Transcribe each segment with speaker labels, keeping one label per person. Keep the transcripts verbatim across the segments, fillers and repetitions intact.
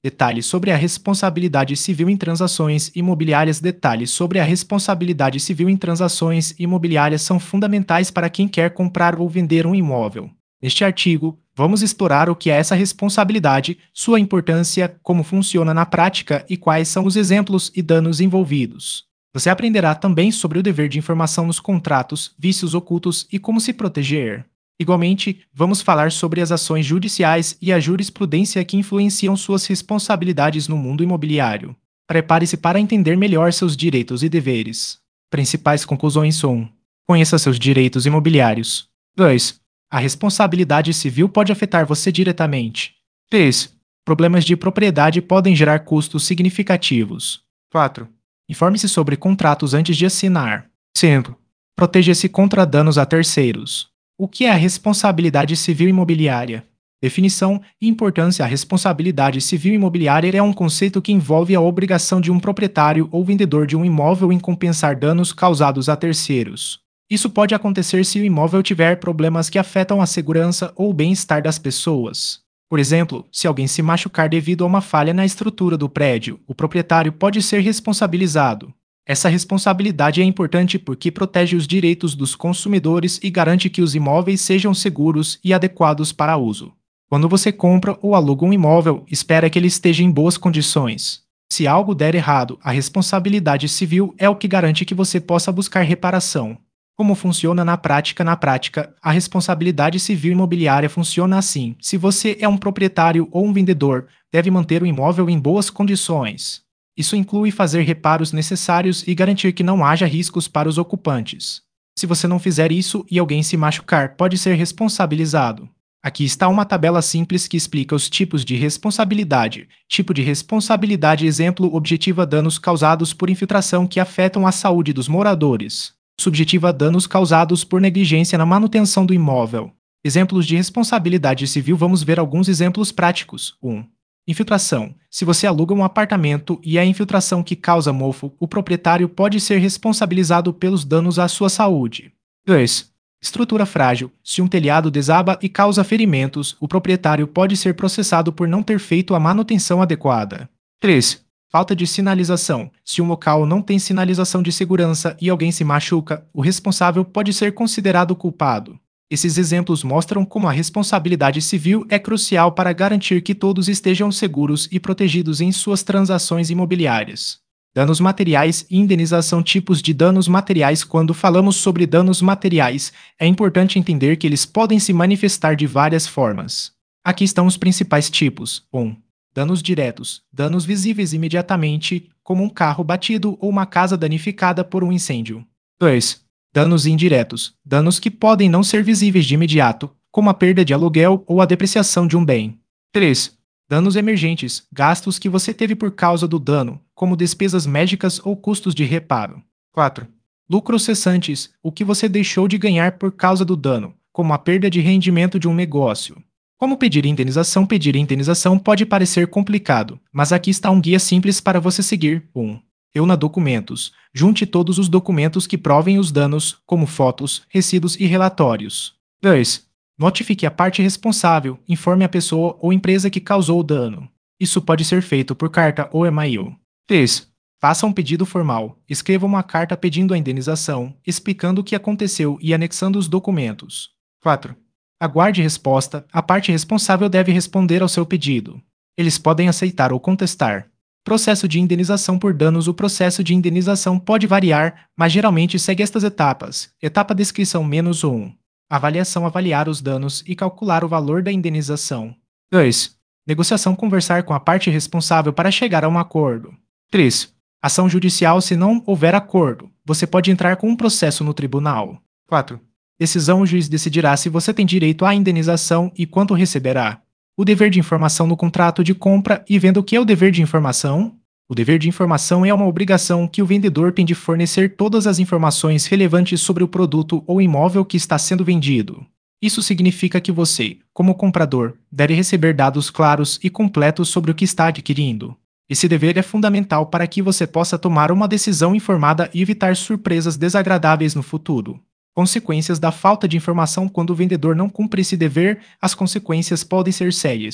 Speaker 1: Detalhes sobre a responsabilidade civil em transações imobiliárias. Detalhes sobre a responsabilidade civil em transações imobiliárias são fundamentais para quem quer comprar ou vender um imóvel. Neste artigo, vamos explorar o que é essa responsabilidade, sua importância, como funciona na prática e quais são os exemplos e danos envolvidos. Você aprenderá também sobre o dever de informação nos contratos, vícios ocultos e como se proteger. Igualmente, vamos falar sobre as ações judiciais e a jurisprudência que influenciam suas responsabilidades no mundo imobiliário. Prepare-se para entender melhor seus direitos e deveres. Principais conclusões: um. Conheça seus direitos imobiliários. dois. A responsabilidade civil pode afetar você diretamente. três. Problemas de propriedade podem gerar custos significativos. quatro. Informe-se sobre contratos antes de assinar. cinco. Proteja-se contra danos a terceiros. O que é a responsabilidade civil imobiliária? Definição e importância. A responsabilidade civil imobiliária é um conceito que envolve a obrigação de um proprietário ou vendedor de um imóvel em compensar danos causados a terceiros. Isso pode acontecer se o imóvel tiver problemas que afetam a segurança ou o bem-estar das pessoas. Por exemplo, se alguém se machucar devido a uma falha na estrutura do prédio, o proprietário pode ser responsabilizado. Essa responsabilidade é importante porque protege os direitos dos consumidores e garante que os imóveis sejam seguros e adequados para uso. Quando você compra ou aluga um imóvel, espera que ele esteja em boas condições. Se algo der errado, a responsabilidade civil é o que garante que você possa buscar reparação. Como funciona na prática? Na prática, a responsabilidade civil imobiliária funciona assim: se você é um proprietário ou um vendedor, deve manter o imóvel em boas condições. Isso inclui fazer reparos necessários e garantir que não haja riscos para os ocupantes. Se você não fizer isso e alguém se machucar, pode ser responsabilizado. Aqui está uma tabela simples que explica os tipos de responsabilidade. Tipo de responsabilidade: exemplo, objetiva, danos causados por infiltração que afetam a saúde dos moradores. Subjetiva, danos causados por negligência na manutenção do imóvel. Exemplos de responsabilidade civil. Vamos ver alguns exemplos práticos. um. Infiltração. Se você aluga um apartamento e é a infiltração que causa mofo, o proprietário pode ser responsabilizado pelos danos à sua saúde. dois. Estrutura frágil. Se um telhado desaba e causa ferimentos, o proprietário pode ser processado por não ter feito a manutenção adequada. três. Falta de sinalização. Se um local não tem sinalização de segurança e alguém se machuca, o responsável pode ser considerado culpado. Esses exemplos mostram como a responsabilidade civil é crucial para garantir que todos estejam seguros e protegidos em suas transações imobiliárias. Danos materiais e indenização. Tipos de danos materiais. Quando falamos sobre danos materiais, é importante entender que eles podem se manifestar de várias formas. Aqui estão os principais tipos. um. Danos diretos. Danos visíveis imediatamente, como um carro batido ou uma casa danificada por um incêndio. dois. Danos indiretos. Danos que podem não ser visíveis de imediato, como a perda de aluguel ou a depreciação de um bem. três. Danos emergentes. Gastos que você teve por causa do dano, como despesas médicas ou custos de reparo. quatro. Lucros cessantes. O que você deixou de ganhar por causa do dano, como a perda de rendimento de um negócio. Como pedir indenização? Pedir indenização pode parecer complicado, mas aqui está um guia simples para você seguir. um. Reúna documentos. Junte todos os documentos que provem os danos, como fotos, recibos e relatórios. dois. Notifique a parte responsável. Informe a pessoa ou empresa que causou o dano. Isso pode ser feito por carta ou e-mail. três. Faça um pedido formal. Escreva uma carta pedindo a indenização, explicando o que aconteceu e anexando os documentos. quatro. Aguarde resposta. A parte responsável deve responder ao seu pedido. Eles podem aceitar ou contestar. Processo de indenização por danos. O processo de indenização pode variar, mas geralmente segue estas etapas. Etapa descrição menos um. Avaliação. Avaliar os danos e calcular o valor da indenização. dois. Negociação. Conversar com a parte responsável para chegar a um acordo. três. Ação judicial. Se não houver acordo, você pode entrar com um processo no tribunal. quatro. Decisão. O juiz decidirá se você tem direito à indenização e quanto receberá. O dever de informação no contrato de compra e venda. O que é o dever de informação? O dever de informação é uma obrigação que o vendedor tem de fornecer todas as informações relevantes sobre o produto ou imóvel que está sendo vendido. Isso significa que você, como comprador, deve receber dados claros e completos sobre o que está adquirindo. Esse dever é fundamental para que você possa tomar uma decisão informada e evitar surpresas desagradáveis no futuro. Consequências da falta de informação. Quando o vendedor não cumpre esse dever, as consequências podem ser sérias.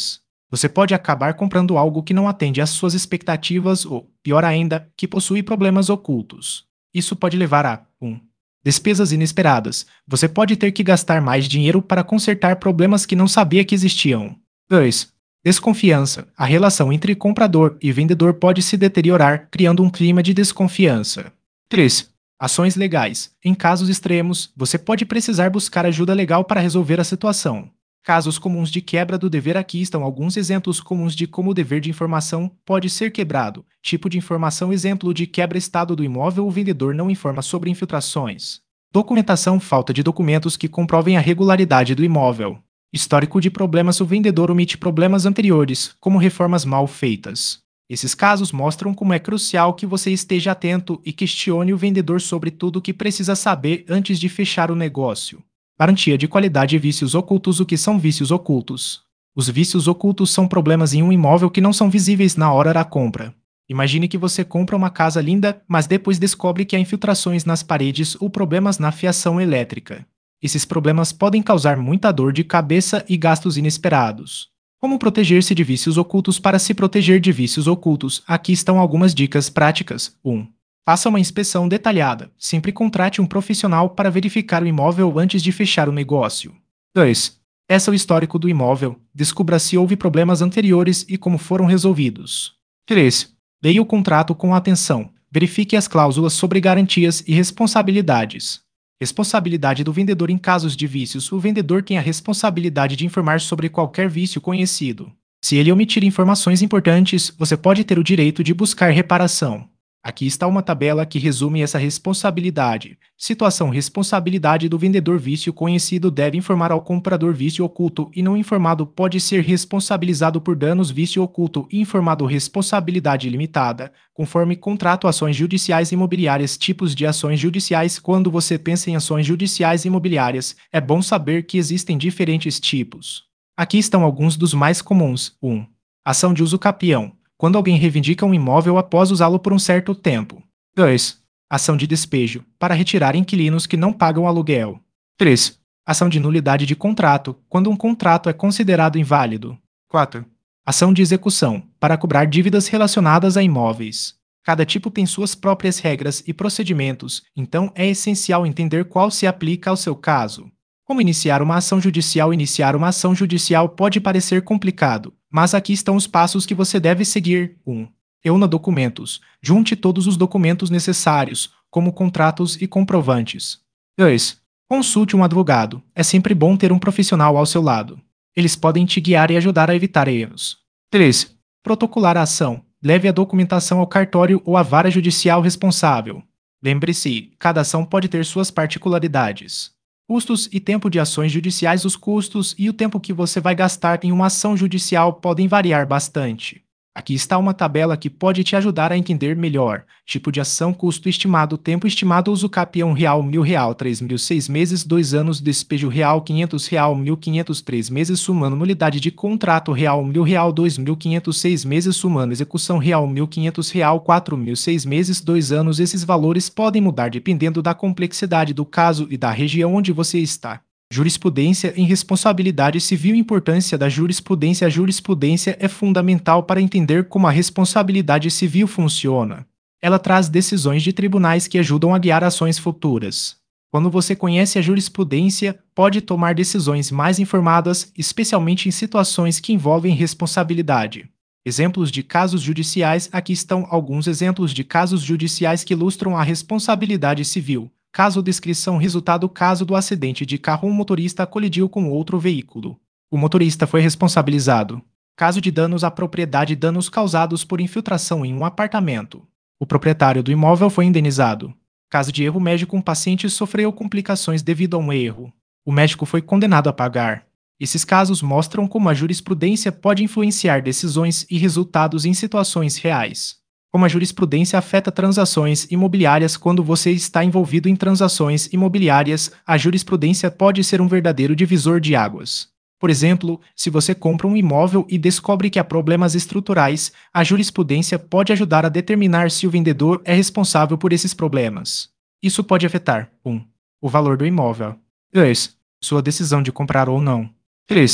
Speaker 1: Você pode acabar comprando algo que não atende às suas expectativas ou, pior ainda, que possui problemas ocultos. Isso pode levar a um despesas inesperadas. Você pode ter que gastar mais dinheiro para consertar problemas que não sabia que existiam. dois. Desconfiança. A relação entre comprador e vendedor pode se deteriorar, criando um clima de desconfiança. três. Ações legais. Em casos extremos, você pode precisar buscar ajuda legal para resolver a situação. Casos comuns de quebra do dever. Aqui estão alguns exemplos comuns de como o dever de informação pode ser quebrado. Tipo de informação: exemplo de quebra, estado do imóvel, o vendedor não informa sobre infiltrações. Documentação: falta de documentos que comprovem a regularidade do imóvel. Histórico de problemas: o vendedor omite problemas anteriores, como reformas mal feitas. Esses casos mostram como é crucial que você esteja atento e questione o vendedor sobre tudo o que precisa saber antes de fechar o negócio. Garantia de qualidade e vícios ocultos. O que são vícios ocultos? Os vícios ocultos são problemas em um imóvel que não são visíveis na hora da compra. Imagine que você compra uma casa linda, mas depois descobre que há infiltrações nas paredes ou problemas na fiação elétrica. Esses problemas podem causar muita dor de cabeça e gastos inesperados. Como proteger-se de vícios ocultos? Para se proteger de vícios ocultos, aqui estão algumas dicas práticas. um. Faça uma inspeção detalhada. Sempre contrate um profissional para verificar o imóvel antes de fechar o negócio. dois. Peça o histórico do imóvel. Descubra se houve problemas anteriores e como foram resolvidos. três. Leia o contrato com atenção. Verifique as cláusulas sobre garantias e responsabilidades. Responsabilidade do vendedor em casos de vícios. O vendedor tem a responsabilidade de informar sobre qualquer vício conhecido. Se ele omitir informações importantes, você pode ter o direito de buscar reparação. Aqui está uma tabela que resume essa responsabilidade. Situação: responsabilidade do vendedor. Vício conhecido deve informar ao comprador. Vício oculto e não informado pode ser responsabilizado por danos. Vício oculto e informado. Responsabilidade limitada. Conforme contrato. Ações judiciais imobiliárias. Tipos de ações judiciais. Quando você pensa em ações judiciais imobiliárias, é bom saber que existem diferentes tipos. Aqui estão alguns dos mais comuns. um. Ação de uso capião. Quando alguém reivindica um imóvel após usá-lo por um certo tempo. dois. Ação de despejo, para retirar inquilinos que não pagam aluguel. três. Ação de nulidade de contrato, quando um contrato é considerado inválido. quatro. Ação de execução, para cobrar dívidas relacionadas a imóveis. Cada tipo tem suas próprias regras e procedimentos, então é essencial entender qual se aplica ao seu caso. Como iniciar uma ação judicial? Iniciar uma ação judicial pode parecer complicado, mas aqui estão os passos que você deve seguir. um. Reúna documentos. Junte todos os documentos necessários, como contratos e comprovantes. dois. Consulte um advogado. É sempre bom ter um profissional ao seu lado. Eles podem te guiar e ajudar a evitar erros. três. Protocolar a ação. Leve a documentação ao cartório ou à vara judicial responsável. Lembre-se, cada ação pode ter suas particularidades. Custos e tempo de ações judiciais. Os custos e o tempo que você vai gastar em uma ação judicial podem variar bastante. Aqui está uma tabela que pode te ajudar a entender melhor. Tipo de ação: custo estimado, tempo estimado, uso capião real mil real, três mil, seis meses, dois anos, despejo real quinhentos real, mil e quinhentos, três meses, sumando nulidade de contrato real mil real, dois mil e quinhentos, seis meses, sumando execução real mil e quinhentos real, quatro mil, seis meses, dois anos. Esses valores podem mudar dependendo da complexidade do caso e da região onde você está. Jurisprudência em responsabilidade civil. Importância da jurisprudência. A jurisprudência é fundamental para entender como a responsabilidade civil funciona. Ela traz decisões de tribunais que ajudam a guiar ações futuras. Quando você conhece a jurisprudência, pode tomar decisões mais informadas, especialmente em situações que envolvem responsabilidade. Exemplos de casos judiciais. Aqui estão alguns exemplos de casos judiciais que ilustram a responsabilidade civil. Caso: descrição, resultado: caso do acidente de carro, um motorista colidiu com outro veículo. O motorista foi responsabilizado. Caso de danos à propriedade: danos causados por infiltração em um apartamento. O proprietário do imóvel foi indenizado. Caso de erro médico: um paciente sofreu complicações devido a um erro. O médico foi condenado a pagar. Esses casos mostram como a jurisprudência pode influenciar decisões e resultados em situações reais. Como a jurisprudência afeta transações imobiliárias. Quando você está envolvido em transações imobiliárias, a jurisprudência pode ser um verdadeiro divisor de águas. Por exemplo, se você compra um imóvel e descobre que há problemas estruturais, a jurisprudência pode ajudar a determinar se o vendedor é responsável por esses problemas. Isso pode afetar: um. O valor do imóvel. dois. Sua decisão de comprar ou não. três.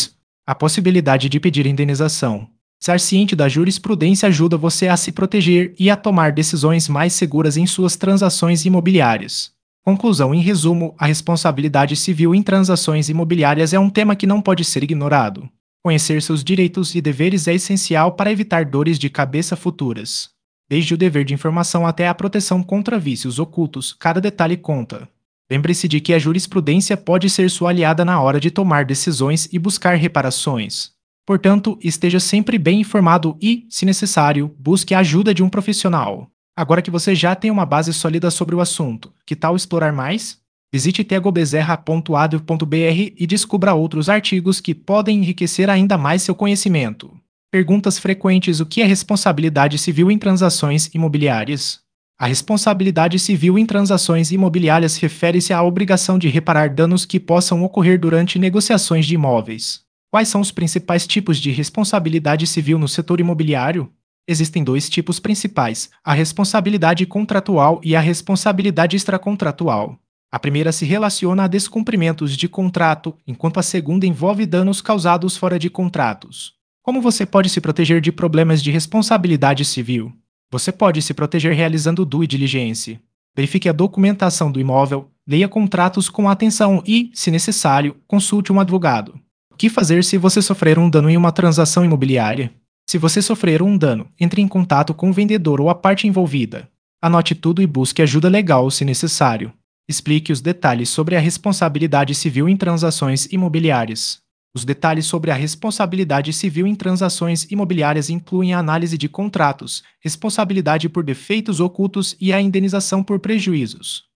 Speaker 1: A possibilidade de pedir indenização. Ser ciente da jurisprudência ajuda você a se proteger e a tomar decisões mais seguras em suas transações imobiliárias. Conclusão: em resumo, a responsabilidade civil em transações imobiliárias é um tema que não pode ser ignorado. Conhecer seus direitos e deveres é essencial para evitar dores de cabeça futuras. Desde o dever de informação até a proteção contra vícios ocultos, cada detalhe conta. Lembre-se de que a jurisprudência pode ser sua aliada na hora de tomar decisões e buscar reparações. Portanto, esteja sempre bem informado e, se necessário, busque a ajuda de um profissional. Agora que você já tem uma base sólida sobre o assunto, que tal explorar mais? Visite tegobezerra ponto a d ponto b r e descubra outros artigos que podem enriquecer ainda mais seu conhecimento. Perguntas frequentes: o que é responsabilidade civil em transações imobiliárias? A responsabilidade civil em transações imobiliárias refere-se à obrigação de reparar danos que possam ocorrer durante negociações de imóveis. Quais são os principais tipos de responsabilidade civil no setor imobiliário? Existem dois tipos principais: a responsabilidade contratual e a responsabilidade extracontratual. A primeira se relaciona a descumprimentos de contrato, enquanto a segunda envolve danos causados fora de contratos. Como você pode se proteger de problemas de responsabilidade civil? Você pode se proteger realizando due diligence. Verifique a documentação do imóvel, leia contratos com atenção e, se necessário, consulte um advogado. O que fazer se você sofrer um dano em uma transação imobiliária? Se você sofrer um dano, entre em contato com o vendedor ou a parte envolvida. Anote tudo e busque ajuda legal se necessário. Explique os detalhes sobre a responsabilidade civil em transações imobiliárias. Os detalhes sobre a responsabilidade civil em transações imobiliárias incluem a análise de contratos, responsabilidade por defeitos ocultos e a indenização por prejuízos.